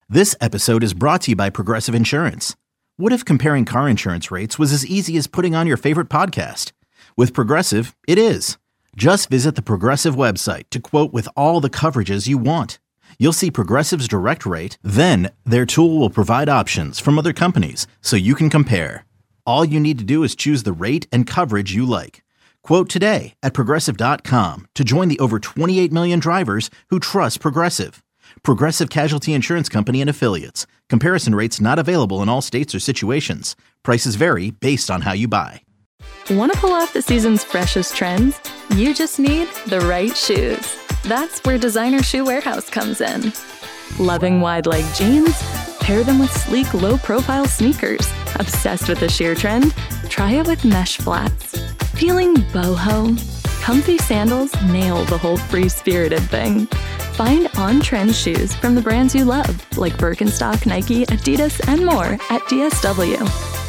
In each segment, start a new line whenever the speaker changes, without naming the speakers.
This episode is brought to you by Progressive Insurance. What if comparing car insurance rates was as easy as putting on your favorite podcast? With Progressive, it is. Just visit the Progressive website to quote with all the coverages you want. You'll see Progressive's direct rate, then their tool will provide options from other companies so you can compare. All you need to do is choose the rate and coverage you like. Quote today at Progressive.com to join the over 28 million drivers who trust Progressive. Progressive Casualty Insurance Company and Affiliates. Comparison rates not available in all states or situations. Prices vary based on how you buy.
Want to pull off the season's freshest trends? You just need the right shoes. That's where Designer Shoe Warehouse comes in. Loving wide-leg jeans? Pair them with sleek, low-profile sneakers. Obsessed with the sheer trend? Try it with mesh flats. Feeling boho? Comfy sandals nail the whole free-spirited thing. Find on-trend shoes from the brands you love, like Birkenstock, Nike, Adidas, and more at DSW.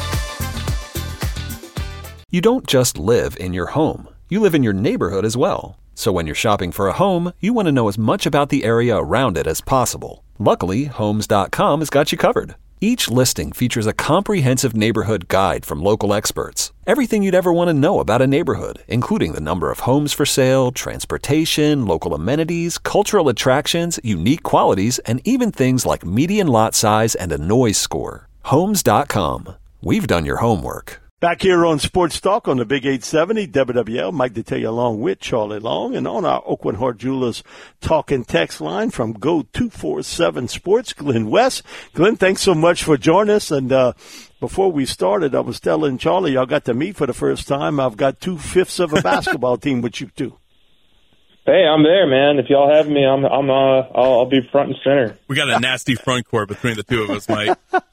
You don't just live in your home. You live in your neighborhood as well. So when you're shopping for a home, you want to know as much about the area around it as possible. Luckily, Homes.com has got you covered. Each listing features a comprehensive neighborhood guide from local experts. Everything you'd ever want to know about a neighborhood, including the number of homes for sale, transportation, local amenities, cultural attractions, unique qualities, and even things like median lot size and a noise score. Homes.com. We've done your homework.
Back here on Sports Talk on the Big 870 WWL, Mike Detillier along with Charlie Long, and on our Oakland Hart Jewelers talk and text line from Go 247 Sports, Glenn West. Glenn, thanks so much for joining us. And before we started, I was telling Charlie, y'all got to meet for the first time. I've got 2/5 of a basketball team with you two.
Hey, I'm there, man. If y'all have me, I'll be front and center.
We got a nasty front court between the two of us, Mike.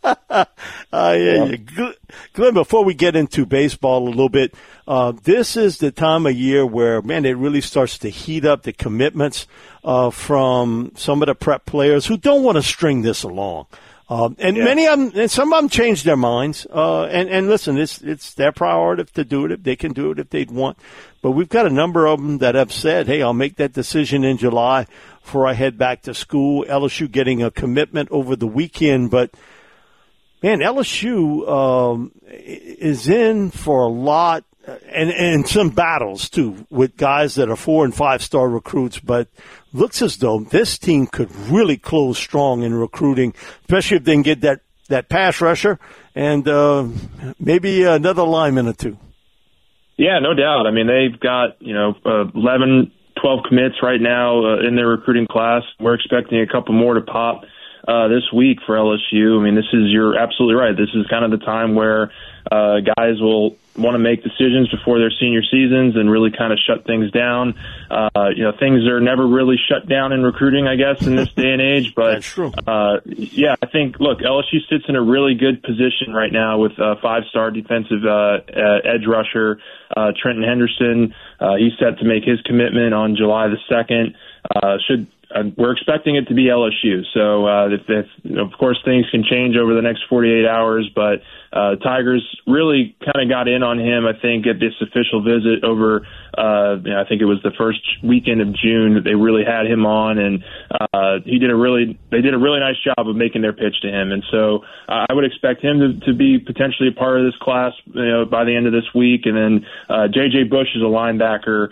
Yeah. Glenn, before we get into baseball a little bit, this is the time of year where, man, it really starts to heat up the commitments from some of the prep players who don't want to string this along. Many of them, and some of them change their minds. And listen, it's their prerogative to do it. They can do it if they'd want. But we've got a number of them that have said, hey, I'll make that decision in July before I head back to school. LSU getting a commitment over the weekend. But, man, LSU is in for a lot and some battles, too, with guys that are 4- and 5-star recruits. But looks as though this team could really close strong in recruiting, especially if they can get that pass rusher and maybe another lineman or two.
Yeah, no doubt. I mean, they've got, 11, 12 commits right now in their recruiting class. We're expecting a couple more to pop this week for LSU. I mean, you're absolutely right. This is kind of the time where guys will want to make decisions before their senior seasons and really kind of shut things down. Things are never really shut down in recruiting, I guess, in this day and age. But
that's true.
I think, look, LSU sits in a really good position right now with a 5-star defensive edge rusher, Trenton Henderson. He's set to make his commitment on July the 2nd. We're expecting it to be LSU. So, of course, things can change over the next 48 hours, but Tigers really kind of got in on him, I think, at this official visit over, I think it was the first weekend of June that they really had him on, and they did a really nice job of making their pitch to him. And so I would expect him to be potentially a part of this class, by the end of this week. And then J.J. Bush is a linebacker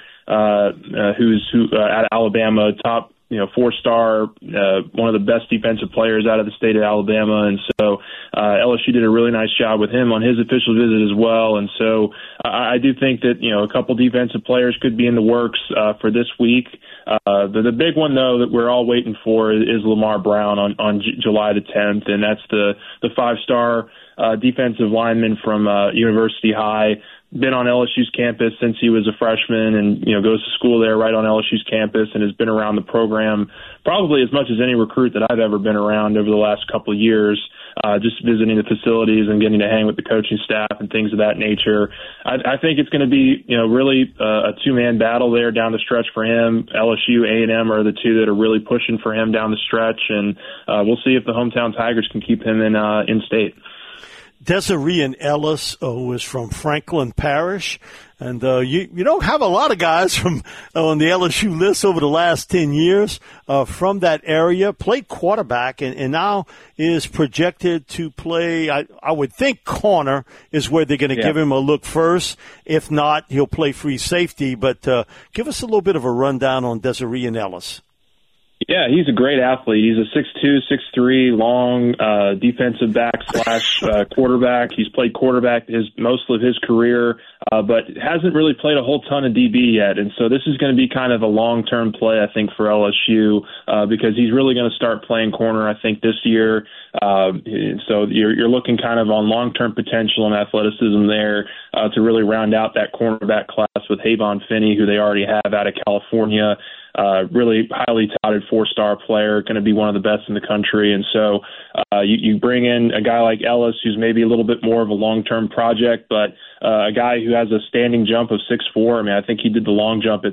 who's at Alabama, top 4-star, one of the best defensive players out of the state of Alabama. And so LSU did a really nice job with him on his official visit as well. And so I do think that, a couple defensive players could be in the works for this week. The big one, though, that we're all waiting for is Lamar Brown on July the 10th. And that's the 5-star defensive lineman from University High. Been on LSU's campus since he was a freshman and, goes to school there right on LSU's campus and has been around the program probably as much as any recruit that I've ever been around over the last couple of years, just visiting the facilities and getting to hang with the coaching staff and things of that nature. I think it's going to be, really a two-man battle there down the stretch for him. LSU, A&M are the two that are really pushing for him down the stretch, and we'll see if the hometown Tigers can keep him in state.
Desiree Ellis, who is from Franklin Parish. And you don't have a lot of guys from on the LSU list over the last 10 years from that area. Played quarterback and now is projected to play, I would think corner is where they're going to give him a look first. If not, he'll play free safety. But give us a little bit of a rundown on Desiree Ellis.
Yeah, he's a great athlete. He's a 6'2", 6'3", long defensive back / quarterback. He's played quarterback most of his career, but hasn't really played a whole ton of DB yet. And so this is going to be kind of a long-term play, I think, for LSU because he's really going to start playing corner, I think, this year. So you're looking kind of on long-term potential and athleticism there to really round out that cornerback class with Havon Finney, who they already have out of California. Really highly touted 4-star player, going to be one of the best in the country. And so you bring in a guy like Ellis, who's maybe a little bit more of a long-term project, but a guy who has a standing jump of 6'4". I mean, I think he did the long jump at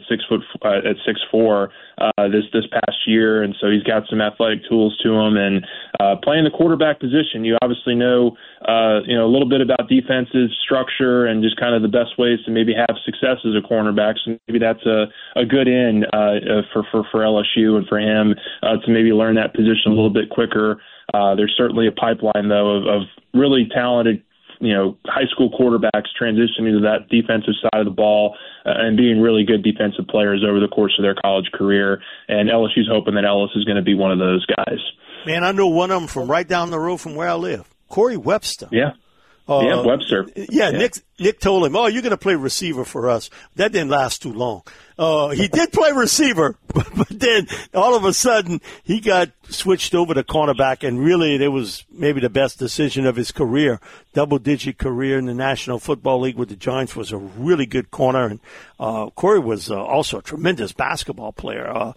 6'4" this past year, and so he's got some athletic tools to him. And playing the quarterback position, you obviously know a little bit about defensive structure and just kind of the best ways to maybe have success as a cornerback. So maybe that's a good in for LSU and for him to maybe learn that position a little bit quicker. There's certainly a pipeline, though, of really talented high school quarterbacks transitioning to that defensive side of the ball and being really good defensive players over the course of their college career. And LSU's hoping that Ellis is going to be one of those guys. Man,
I know one of them from right down the road from where I live, Corey Webster.
Yeah. Webster.
Yeah, Nick told him, you're going to play receiver for us. That didn't last too long. He did play receiver, but then all of a sudden he got switched over to cornerback, and really it was maybe the best decision of his career. Double-digit career in the National Football League with the Giants, was a really good corner, and Corey was also a tremendous basketball player.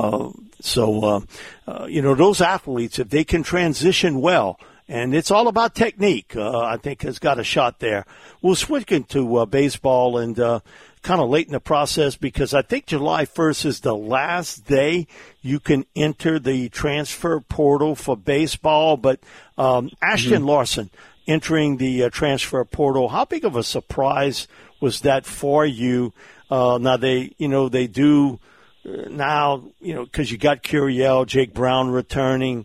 Those athletes, if they can transition well, and it's all about technique, I think has got a shot there. We'll switch into baseball and kind of late in the process because I think July 1st is the last day you can enter the transfer portal for baseball. But Ashton Larson entering the transfer portal, how big of a surprise was that for you? Now they do now, because you got Curiel, Jake Brown returning.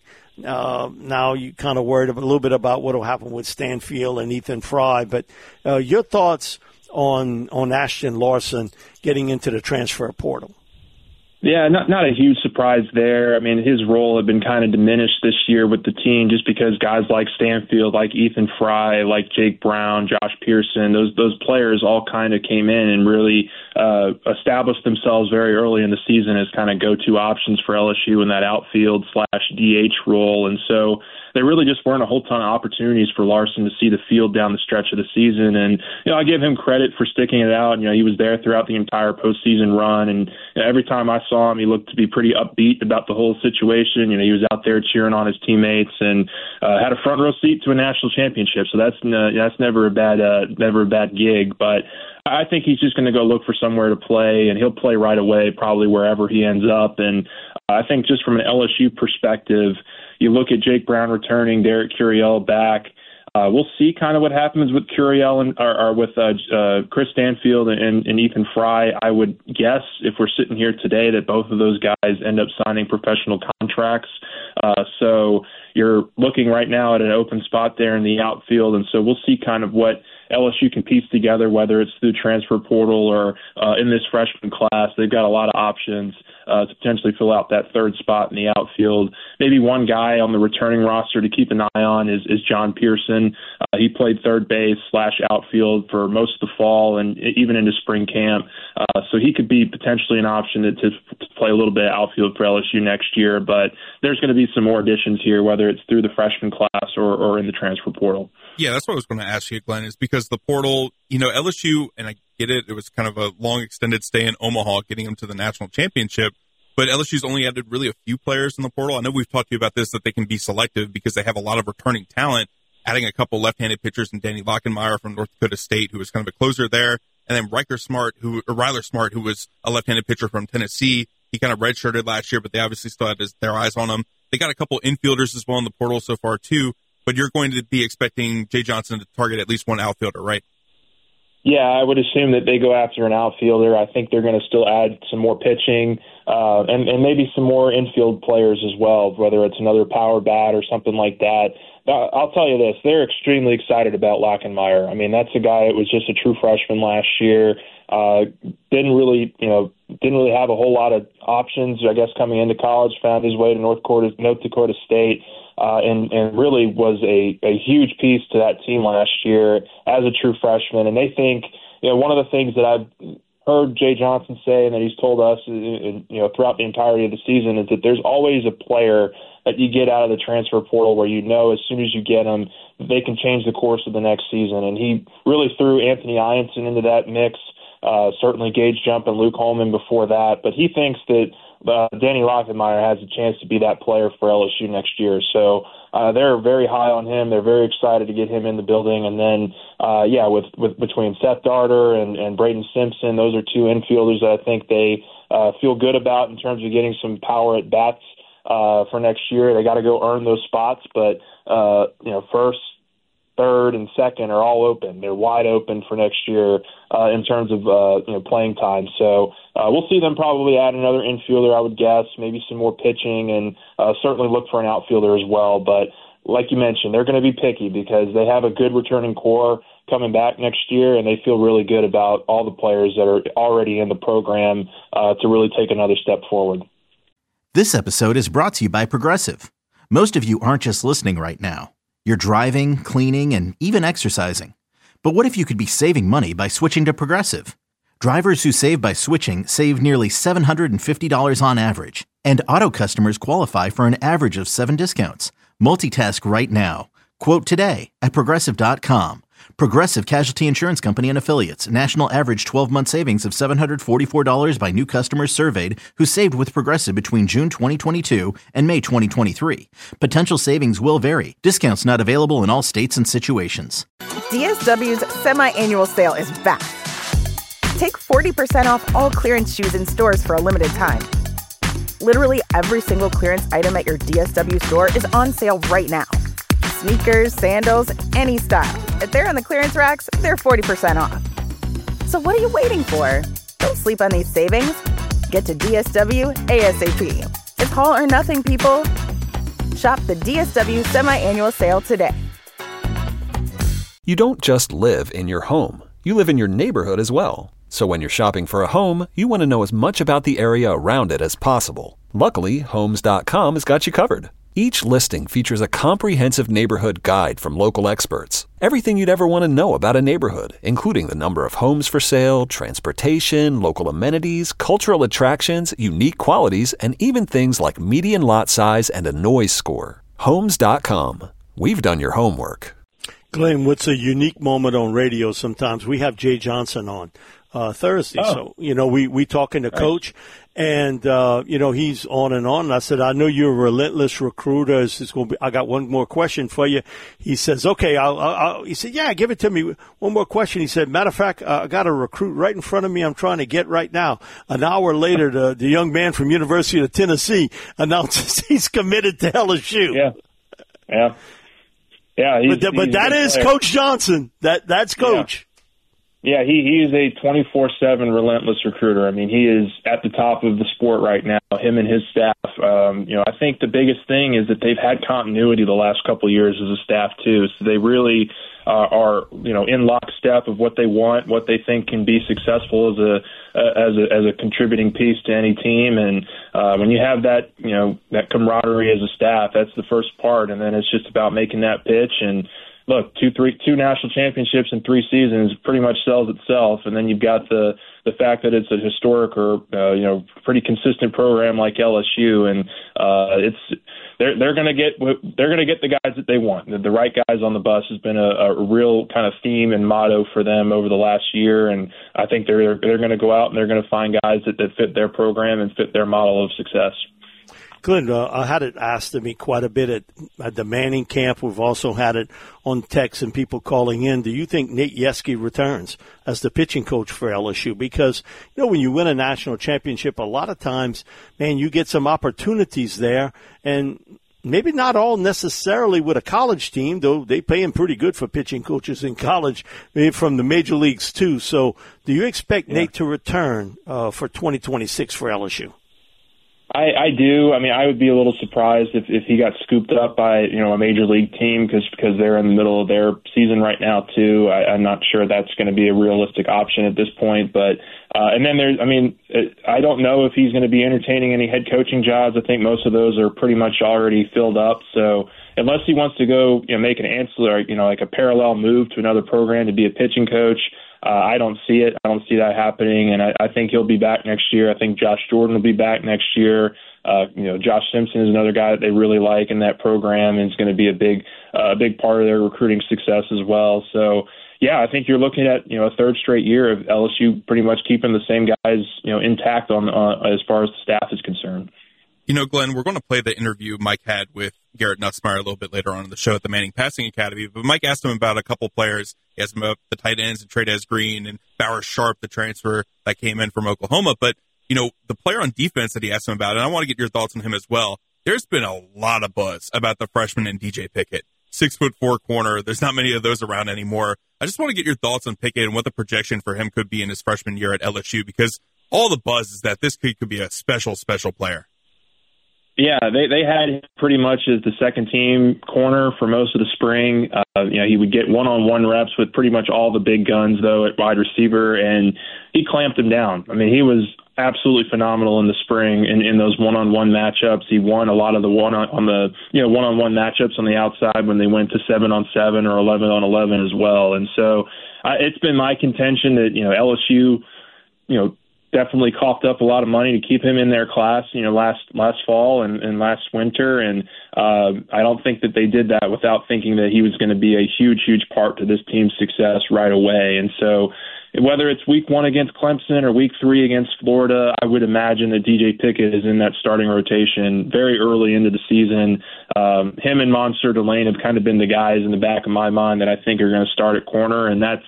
Now you kind of worried a little bit about what will happen with Stanfield and Ethan Fry, but your thoughts on Ashton Larson getting into the transfer portal?
Yeah, not a huge surprise there. I mean, his role had been kind of diminished this year with the team just because guys like Stanfield, like Ethan Fry, like Jake Brown, Josh Pearson, those players all kind of came in and really established themselves very early in the season as kind of go-to options for LSU in that outfield/DH role. And so there really just weren't a whole ton of opportunities for Larson to see the field down the stretch of the season. And, I give him credit for sticking it out. He was there throughout the entire postseason run. And every time I saw him, he looked to be pretty upbeat about the whole situation. He was out there cheering on his teammates and had a front row seat to a national championship. So that's never a bad gig. But I think he's just going to go look for somewhere to play, and he'll play right away, probably wherever he ends up. And I think just from an LSU perspective, you look at Jake Brown returning, Derek Curiel back. We'll see kind of what happens with Curiel or with Chris Stanfield and Ethan Fry. I would guess if we're sitting here today that both of those guys end up signing professional contracts. So you're looking right now at an open spot there in the outfield, and so we'll see kind of what LSU can piece together, whether it's through transfer portal or in this freshman class. They've got a lot of options to potentially fill out that third spot in the outfield. Maybe one guy on the returning roster to keep an eye on is John Pearson. He played third base / outfield for most of the fall and even into spring camp. So he could be potentially an option to play a little bit of outfield for LSU next year. But there's going to be some more additions here, whether it's through the freshman class or in the transfer portal.
Yeah, that's what I was going to ask you, Glenn, is because the portal, LSU, and I get it, it was kind of a long extended stay in Omaha, getting them to the national championship, but LSU's only added really a few players in the portal. I know we've talked to you about this, that they can be selective because they have a lot of returning talent, adding a couple left-handed pitchers and Danny Lockenmeyer from North Dakota State, who was kind of a closer there, and then Ryler Smart, who was a left-handed pitcher from Tennessee. He kind of redshirted last year, but they obviously still had their eyes on him. They got a couple infielders as well in the portal so far, too. but you're going to be expecting Jay Johnson to target at least one outfielder, right?
Yeah, I would assume that they go after an outfielder. I think they're going to still add some more pitching and maybe some more infield players as well, whether it's another power bat or something like that. I'll tell you this, they're extremely excited about Lockenmeyer. I mean, that's a guy that was just a true freshman last year. Didn't really have a whole lot of options, I guess, coming into college, found his way to North Dakota State. And really was a huge piece to that team last year as a true freshman. And they think, one of the things that I've heard Jay Johnson say and that he's told us, throughout the entirety of the season is that there's always a player that you get out of the transfer portal where as soon as you get them, they can change the course of the next season. And he really threw Anthony Ianson into that mix, certainly Gage Jump and Luke Holman before that. But he thinks that Danny Lockenmeyer has a chance to be that player for LSU next year. So they're very high on him. They're very excited to get him in the building. And then, with between Seth Darter and Braden Simpson, those are two infielders that I think they feel good about in terms of getting some power at bats for next year. They got to go earn those spots, but first, third, and second are all open. They're wide open for next year in terms of playing time. So we'll see them probably add another infielder, I would guess, maybe some more pitching, and certainly look for an outfielder as well. But like you mentioned, they're going to be picky because they have a good returning core coming back next year, and they feel really good about all the players that are already in the program to really take another step forward.
This episode is brought to you by Progressive. Most of you aren't just listening right now. You're driving, cleaning, and even exercising. But what if you could be saving money by switching to Progressive? Drivers who save by switching save nearly $750 on average. And auto customers qualify for an average of 7 discounts. Multitask right now. Quote today at Progressive.com. Progressive Casualty Insurance Company and Affiliates. National average 12-month savings of $744 by new customers surveyed who saved with Progressive between June 2022 and May 2023. Potential savings will vary. Discounts not available in all states and situations.
DSW's semi-annual sale is back. Take 40% off all clearance shoes in stores for a limited time. Literally every single clearance item at your DSW store is on sale right now. Sneakers, sandals, any style. If they're on the clearance racks, they're 40% off. So what are you waiting for? Don't sleep on these savings. Get to DSW ASAP. It's all or nothing, people. Shop the DSW semi-annual sale today.
You don't just live in your home. You live in your neighborhood as well. So when you're shopping for a home, you want to know as much about the area around it as possible. Luckily, Homes.com has got you covered. Each listing features a comprehensive neighborhood guide from local experts. Everything you'd ever want to know about a neighborhood, including the number of homes for sale, transportation, local amenities, cultural attractions, unique qualities, and even things like median lot size and a noise score. Homes.com. We've done your homework.
Glenn, what's a unique moment on radio sometimes? We have Jay Johnson on Thursday.
Oh.
So, we talking to Coach, and, he's on and on. And I said, I know you're a relentless recruiter. I got one more question for you. He says, okay, he said, yeah, give it to me. One more question. He said, matter of fact, I got a recruit right in front of me I'm trying to get right now. An hour later, the young man from University of Tennessee announces he's committed to LSU.
Yeah. Yeah,
but that is Coach Johnson. That's Coach.
Yeah, he is a 24/7 relentless recruiter. I mean, he is at the top of the sport right now, him and his staff. I think the biggest thing is that they've had continuity the last couple of years as a staff, too. So they really are, in lockstep of what they want, what they think can be successful as a contributing piece to any team. And when you have that, that camaraderie as a staff, that's the first part. And then it's just about making that pitch. And look, two national championships in 3 seasons pretty much sells itself. And then you've got the fact that it's a historic or pretty consistent program like LSU, and they're going to get the guys that they want. The right guys on the bus has been a real kind of theme and motto for them over the last year, and I think they're going to go out and they're going to find guys that fit their program and fit their model of success.
Glenn, I had it asked of me quite a bit at the Manning camp. We've also had it on text and people calling in. Do you think Nate Yeskie returns as the pitching coach for LSU? Because, when you win a national championship, a lot of times, man, you get some opportunities there. And maybe not all necessarily with a college team, though they pay him pretty good for pitching coaches in college, maybe from the major leagues too. So do you expect Nate to return for 2026 for LSU?
I do. I mean, I would be a little surprised if he got scooped up by, a major league team because they're in the middle of their season right now too. I'm not sure that's going to be a realistic option at this point. But and then I don't know if he's going to be entertaining any head coaching jobs. I think most of those are pretty much already filled up. So unless he wants to go, make an ancillary, like a parallel move to another program to be a pitching coach, I don't see it. I don't see that happening, and I think he'll be back next year. I think Josh Jordan will be back next year. Josh Simpson is another guy that they really like in that program, and is going to be a big part of their recruiting success as well. So, yeah, I think you're looking at a third straight year of LSU pretty much keeping the same guys intact on as far as the staff is concerned.
Glenn, we're going to play the interview Mike had with Garrett Nussmeier a little bit later on in the show at the Manning Passing Academy. But Mike asked him about a couple players. He asked him about the tight ends and Trey'Dez Green and Bauer Sharp, the transfer that came in from Oklahoma. But, the player on defense that he asked him about, and I want to get your thoughts on him as well. There's been a lot of buzz about the freshman in DJ Pickett. 6'4" corner. There's not many of those around anymore. I just want to get your thoughts on Pickett and what the projection for him could be in his freshman year at LSU, because all the buzz is that this kid could be a special, special player.
Yeah, they had him pretty much as the second team corner for most of the spring. He would get one-on-one reps with pretty much all the big guns, though, at wide receiver, and he clamped him down. I mean, he was absolutely phenomenal in the spring in those one-on-one matchups. He won a lot of the one-on-one matchups on the outside when they went to 7-on-7 or 11-on-11 as well. And so it's been my contention that LSU, definitely coughed up a lot of money to keep him in their class, last fall and last winter. And I don't think that they did that without thinking that he was going to be a huge, huge part to this team's success right away. And so whether it's week 1 against Clemson or week 3 against Florida, I would imagine that DJ Pickett is in that starting rotation very early into the season. Him and Monsieur Delane have kind of been the guys in the back of my mind that I think are going to start at corner. And that's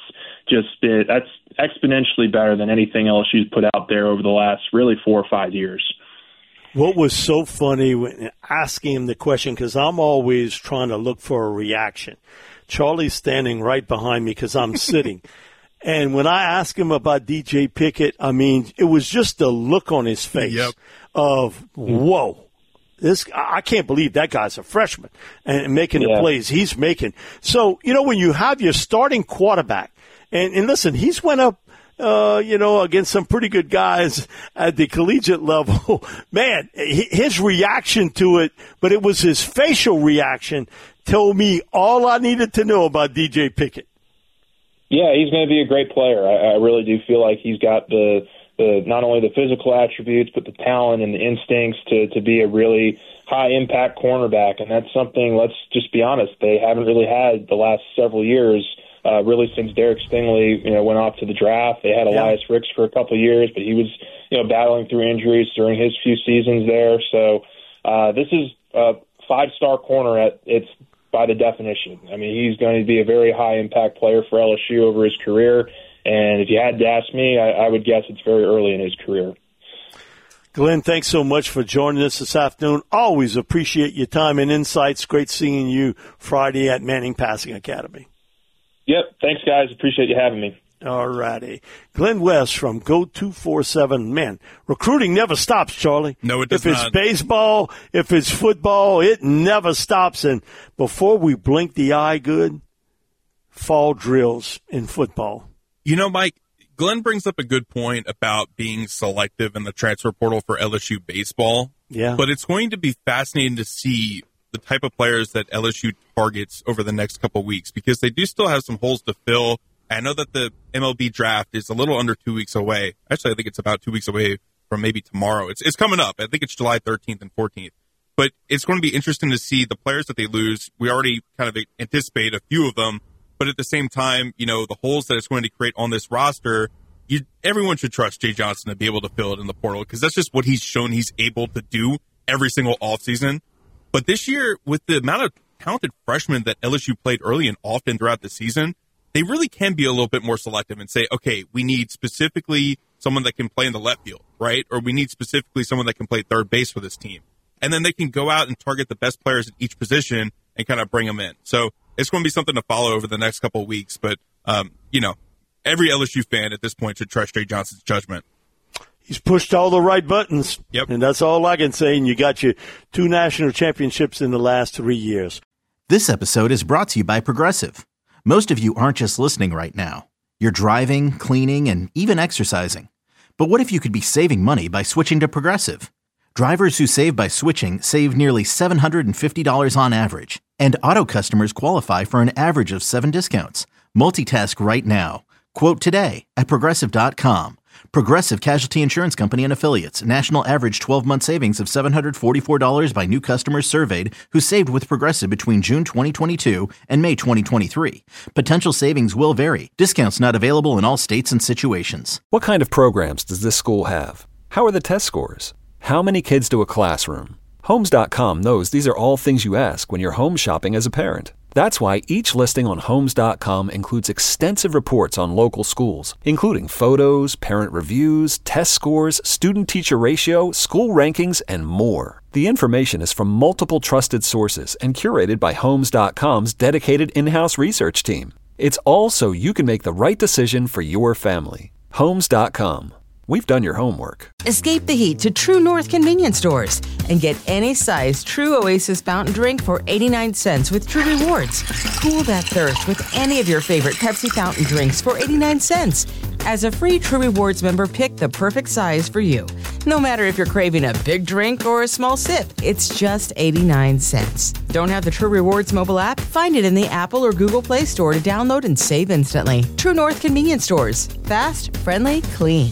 exponentially better than anything LSU's put out there over the last really 4 or 5 years.
What was so funny when asking him the question, because I'm always trying to look for a reaction. Charlie's standing right behind me because I'm sitting. And when I asked him about DJ Pickett, I mean, it was just the look on his face of, whoa. I can't believe that guy's a freshman and making the plays he's making. So, when you have your starting quarterback, and listen, he's went up, against some pretty good guys at the collegiate level. Man, his reaction to it, but it was his facial reaction, told me all I needed to know about DJ Pickett.
Yeah, he's going to be a great player. I really do feel like he's got the not only the physical attributes, but the talent and the instincts to be a really high-impact cornerback. And that's something, let's just be honest, they haven't really had the last several years, really since Derek Stingley went off to the draft. They had Elias Ricks for a couple of years, but he was battling through injuries during his few seasons there. So this is a 5-star corner it's by the definition. I mean, he's going to be a very high-impact player for LSU over his career. And if you had to ask me, I would guess it's very early in his career.
Glenn, thanks so much for joining us this afternoon. Always appreciate your time and insights. Great seeing you Friday at Manning Passing Academy.
Yep. Thanks, guys. Appreciate you having me.
All righty. Glenn West from Go247. Man, recruiting never stops, Charlie.
No, it does not.
If it's baseball, if it's football, it never stops. And before we blink the eye good, fall drills in football.
Mike, Glenn brings up a good point about being selective in the transfer portal for LSU baseball.
Yeah.
But it's going to be fascinating to see the type of players that LSU targets over the next couple of weeks, because they do still have some holes to fill. I know that the MLB draft is a little under 2 weeks away. Actually, I think it's about 2 weeks away from maybe tomorrow. It's coming up. I think it's July 13th and 14th. But it's going to be interesting to see the players that they lose. We already kind of anticipate a few of them. But at the same time, the holes that it's going to create on this roster, everyone should trust Jay Johnson to be able to fill it in the portal, because that's just what he's shown he's able to do every single offseason. But this year, with the amount of talented freshmen that LSU played early and often throughout the season, they really can be a little bit more selective and say, okay, we need specifically someone that can play in the left field, right? Or we need specifically someone that can play third base for this team. and then they can go out and target the best players at each position and kind of bring them in. So it's going to be something to follow over the next couple of weeks. But, every LSU fan at this point should trust Jay Johnson's judgment.
He's pushed all the right buttons.
Yep.
And that's all I can say. And you got your 2 national championships in the last 3 years.
This episode is brought to you by Progressive. Most of you aren't just listening right now. You're driving, cleaning, and even exercising. But what if you could be saving money by switching to Progressive? Drivers who save by switching save nearly $750 on average. And auto customers qualify for an average of 7 discounts. Multitask right now. Quote today at Progressive.com. Progressive Casualty Insurance Company and Affiliates. National average 12-month savings of $744 by new customers surveyed who saved with Progressive between June 2022 and May 2023. Potential savings will vary. Discounts not available in all states and situations.
What kind of programs does this school have? How are the test scores? How many kids do a classroom? Homes.com knows these are all things you ask when you're home shopping as a parent. That's why each listing on Homes.com includes extensive reports on local schools, including photos, parent reviews, test scores, student-teacher ratio, school rankings, and more. The information is from multiple trusted sources and curated by Homes.com's dedicated in-house research team. It's all so you can make the right decision for your family. Homes.com. We've done your homework.
Escape the heat to True North convenience stores and get any size True Oasis fountain drink for 89 cents with True Rewards. Cool that thirst with any of your favorite Pepsi fountain drinks for 89 cents. As a free True Rewards member, pick the perfect size for you. No matter if you're craving a big drink or a small sip, it's just 89 cents. Don't have the True Rewards mobile app? Find it in the Apple or Google Play Store to download and save instantly. True North convenience stores. Fast, friendly, clean.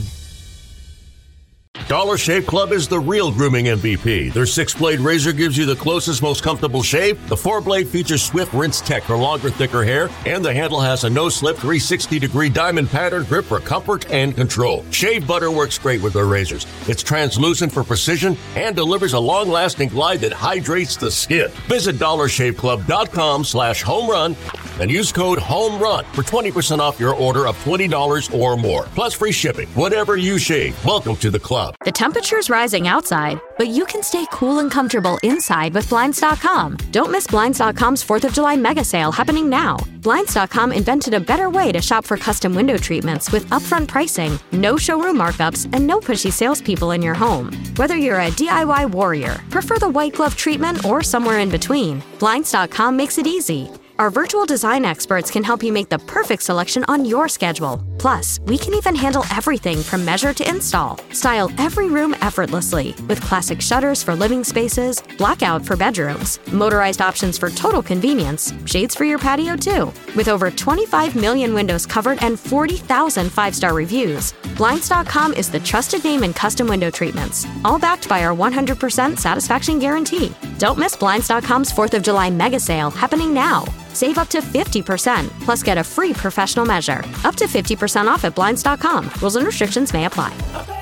Dollar Shave Club is the real grooming MVP. Their 6-blade razor gives you the closest, most comfortable shave. The 4-blade features swift rinse tech for longer, thicker hair, and the handle has a no-slip 360-degree diamond pattern grip for comfort and control. Shave butter works great with their razors. It's translucent for precision and delivers a long-lasting glide that hydrates the skin. Visit DollarShaveClub.com/homerun and use code HOMERUN for 20% off your order of $20 or more. Plus free shipping. Whatever you shave, welcome to the club.
The temperature's rising outside, but you can stay cool and comfortable inside with Blinds.com. Don't miss Blinds.com's 4th of July mega sale happening now. Blinds.com invented a better way to shop for custom window treatments with upfront pricing, no showroom markups, and no pushy salespeople in your home. Whether you're a DIY warrior, prefer the white glove treatment, or somewhere in between, Blinds.com makes it easy. Our virtual design experts can help you make the perfect selection on your schedule. Plus, we can even handle everything from measure to install. Style every room effortlessly with classic shutters for living spaces, blackout for bedrooms, motorized options for total convenience, shades for your patio too. With over 25 million windows covered and 40,000 5-star reviews, Blinds.com is the trusted name in custom window treatments, all backed by our 100% satisfaction guarantee. Don't miss Blinds.com's 4th of July mega sale happening now. Save up to 50%, plus get a free professional measure. Up to 50% off at Blinds.com. Rules and restrictions may apply.